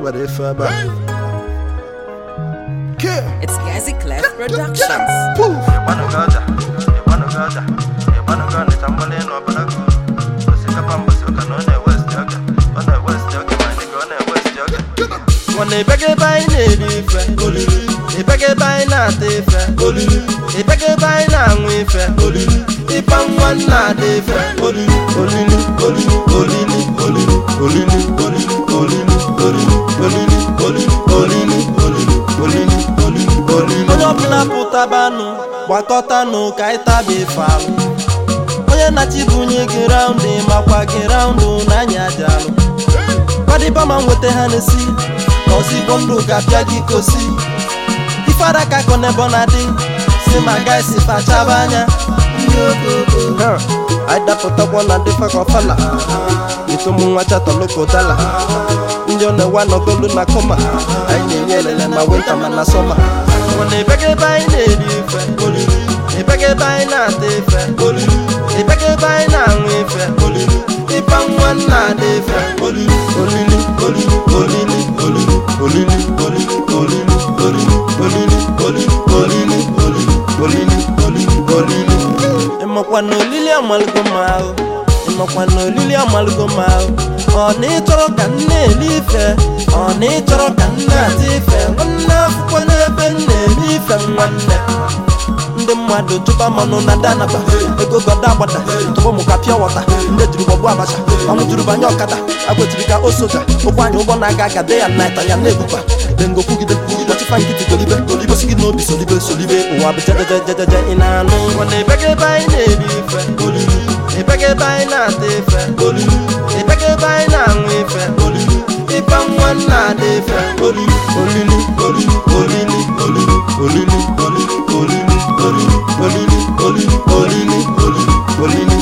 nobody faba. It's Gazi Clef Productions. When they beg it by Navy, they by Nati, they beg by Nangwe, if I'm one not different, Putabano, Wakotano, Kaita be found. Oya Natibuni get round him, Makwa get round on Nanya Jalo. Body Baman with the Hennessy, Kosi Bondo Gapyagi Kosi. If I can on a bonadi, see my guys if I chavanya. I da put up one and different fella. It's a muacha to local dollar. You're the one of Goluna Coma. I need my winter man summer. When they beg it by Navy, they beg it by Nati, they beg it by Nangwe, if I'm one not different, Mokwano Lilia Malgomao, Mokwano Lilia Malgomao, on nature can live, on nature can not live, one love, one live, and one the Mado Tubamano Nadanaba, the Gogodabata, Tomoka Pure Water, the Drubabasha, Amuturubanyokata, I go to Rika Osoka, Okwano Bonagaga day and night, I am Nebupa, then go cook the food, but you find it to Oliver, no be Solive, or Abita in a no when they beg it by Navy, they beg it by Nati, they beg it by Nangwe, if I'm one not different, Olini